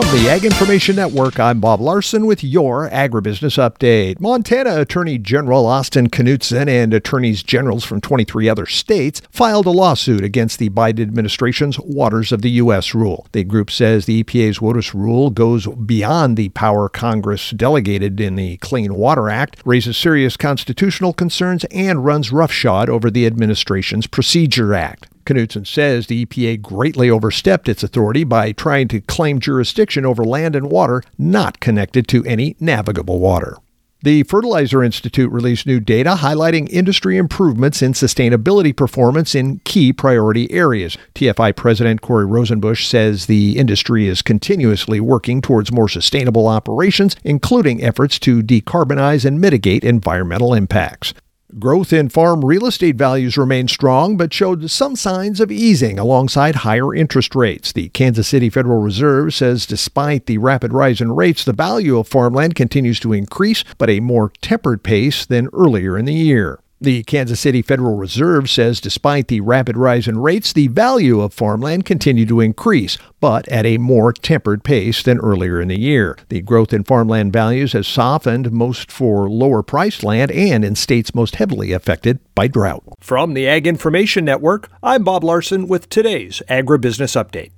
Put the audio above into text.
the Ag Information Network, I'm Bob Larson with your Agribusiness Update. Montana Attorney General Austin Knudsen and attorneys generals from 23 other states filed a lawsuit against the Biden administration's Waters of the U.S. rule. The group says the EPA's WOTUS rule goes beyond the power Congress delegated in the Clean Water Act, raises serious constitutional concerns, and runs roughshod over the administration's Procedure Act. Knudsen says the EPA greatly overstepped its authority by trying to claim jurisdiction over land and water not connected to any navigable water. The Fertilizer Institute released new data highlighting industry improvements in sustainability performance in key priority areas. TFI President Corey Rosenbusch says the industry is continuously working towards more sustainable operations, including efforts to decarbonize and mitigate environmental impacts. Growth in farm real estate values remained strong, but showed some signs of easing alongside higher interest rates. The Kansas City Federal Reserve says despite the rapid rise in rates, the value of farmland continues to increase, but at a more tempered pace than earlier in the year. The Kansas City Federal Reserve says despite the rapid rise in rates, the value of farmland continued to increase, but at a more tempered pace than earlier in the year. The growth in farmland values has softened most for lower-priced land and in states most heavily affected by drought. From the Ag Information Network, I'm Bob Larson with today's Agribusiness Update.